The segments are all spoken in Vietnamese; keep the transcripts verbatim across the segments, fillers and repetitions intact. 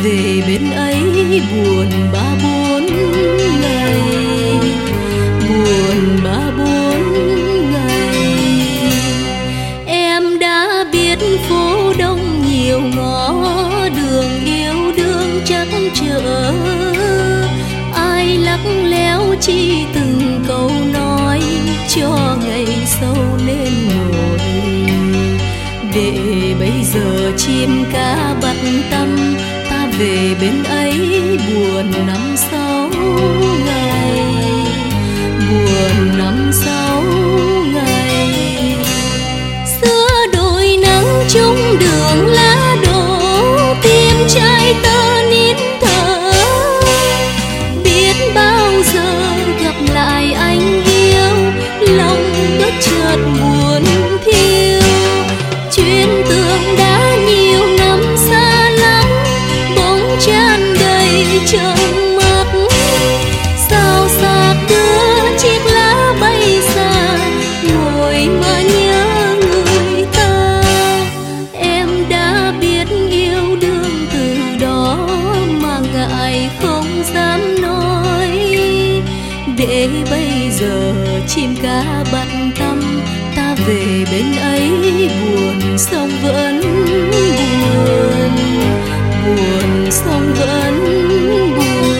về bên ấy buồn ba bốn ngày, buồn ba bốn ngày. Em đã biết phố đông nhiều ngõ đường yêu đương chắc chở, ai lắc léo chi từng câu nói cho ngày sau nên ngồi. Để bây giờ chim cá bắt tâm, ta về bên ấy buồn năm sáu ngày, buồn năm sáu ngày. Xưa đồi nắng chung đường lá đổ, tim trai tơ nín thở. Biết bao giờ gặp lại anh yêu, lòng bất chợt buồn thiêu. Chuyến tương đã nhiều năm xa lắm, bóng tràn đầy trong mắt. Sao xác đưa chiếc lá bay xa, ngồi mà nhớ người ta. Em đã biết yêu đương từ đó mà ngại không dám nói. Để bây giờ chim cá bắt tâm, ta về bên ấy buồn sông vẫn buồn, buồn sông vẫn buồn.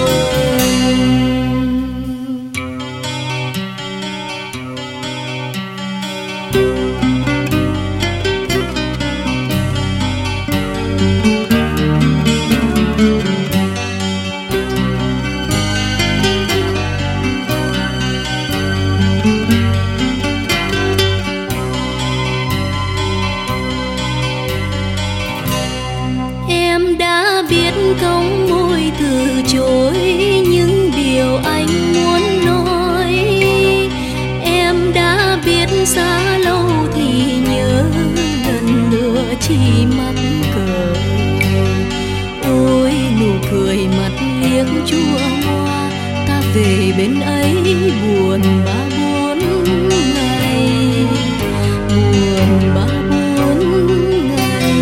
Em đã biết cong môi từ chối những điều anh muốn nói. Em đã biết xa lâu thì nhớ lần nữa chỉ mắc cờ. Ôi nụ cười mặt liếc chua ngoa, ta về bên ấy buồn ba bốn ngày, buồn ba bốn ngày.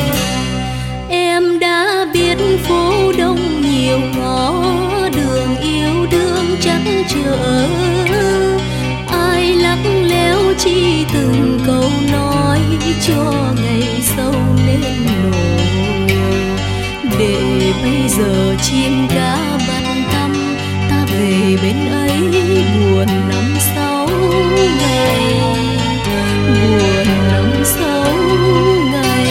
Em đã biết phố đông nhiều ngõ đường yêu đương chắc chở, ai lắc léo chi từng câu nói cho ngày sau nên nổi. Để bây giờ chim cá bắt tâm, ta về bên ấy buồn năm sáu ngày, buồn năm sáu ngày.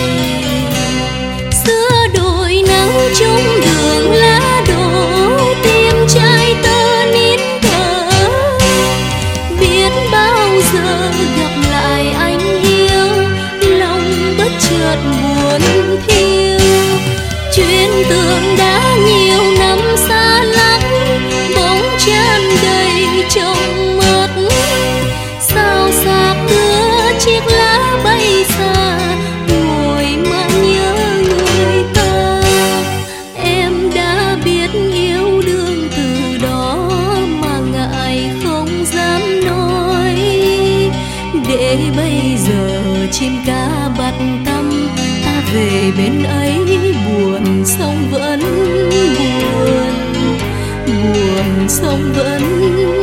Xưa đồi nắng chung đường lá đổ, tim trai tơ nín thở. Biết bao giờ gặp lại anh yêu, lòng bất chợt buồn thiêu. Chuyến tương đã nhiều năm xa lắm, bóng tràn đầy trong mắt. Sao xác đưa chiếc lá bay xa, ngồi mà nhớ người ta. Em đã biết yêu đương từ đó mà ngại không dám nói. Để bây giờ chim cá bắt tâm, ta về bên ấy buồn sông vẫn buồn, buồn sông vẫn